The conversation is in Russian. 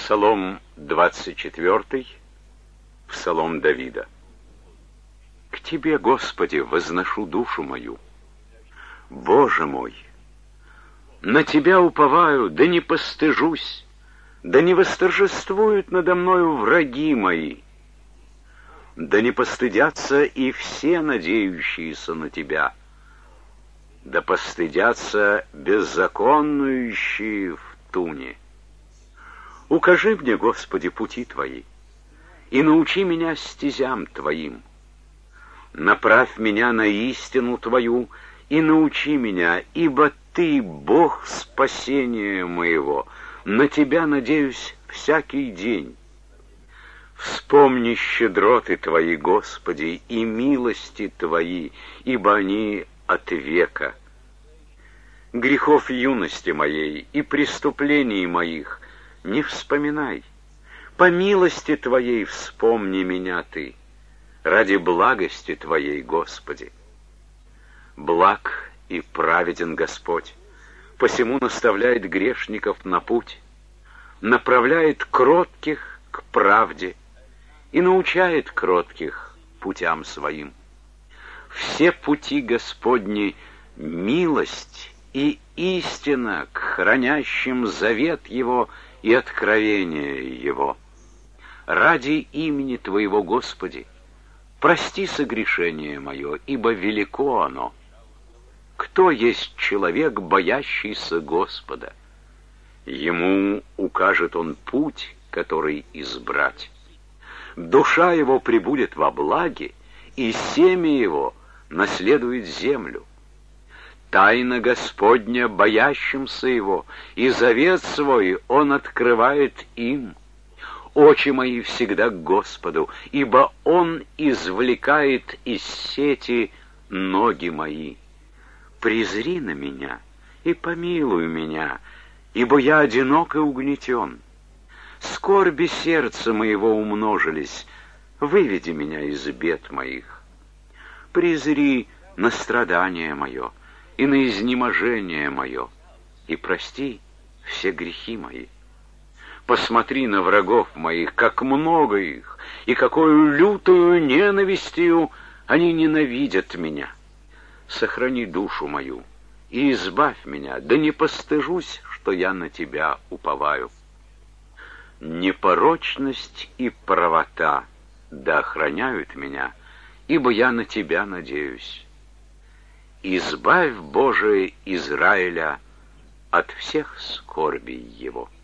Псалом 24, Псалом Давида. К Тебе, Господи, возношу душу мою. Боже мой, на Тебя уповаю, да не постыжусь, да не восторжествуют надо мною враги мои, да не постыдятся и все надеющиеся на Тебя, да постыдятся беззаконнующие в туне. Укажи мне, Господи, пути Твои, и научи меня стезям Твоим. Направь меня на истину Твою и научи меня, ибо Ты, Бог спасения моего, на Тебя надеюсь всякий день. Вспомни щедроты Твои, Господи, и милости Твои, ибо они от века. Грехов юности моей и преступлений моих не вспоминай. По милости Твоей вспомни меня Ты, ради благости Твоей, Господи. Благ и праведен Господь, посему наставляет грешников на путь, направляет кротких к правде и научает кротких путям своим. Все пути Господни — милость и истина к хранящим завет Его и откровение Его. Ради имени Твоего, Господи, прости согрешение мое, ибо велико оно. Кто есть человек, боящийся Господа? Ему укажет Он путь, который избрать. Душа его пребудет во благе, и семя его наследует землю. Тайна Господня боящимся Его, и завет свой Он открывает им. Очи мои всегда к Господу, ибо Он извлекает из сети ноги мои. Презри на меня и помилуй меня, ибо я одинок и угнетен. Скорби сердца моего умножились, выведи меня из бед моих. Презри на страдание мое и на изнеможение мое, и прости все грехи мои. Посмотри на врагов моих, как много их, и какую лютую ненавистью они ненавидят меня. Сохрани душу мою и избавь меня, да не постыжусь, что я на Тебя уповаю. Непорочность и правота да охраняют меня, ибо я на Тебя надеюсь. Избавь, Боже, Израиля от всех скорбей его.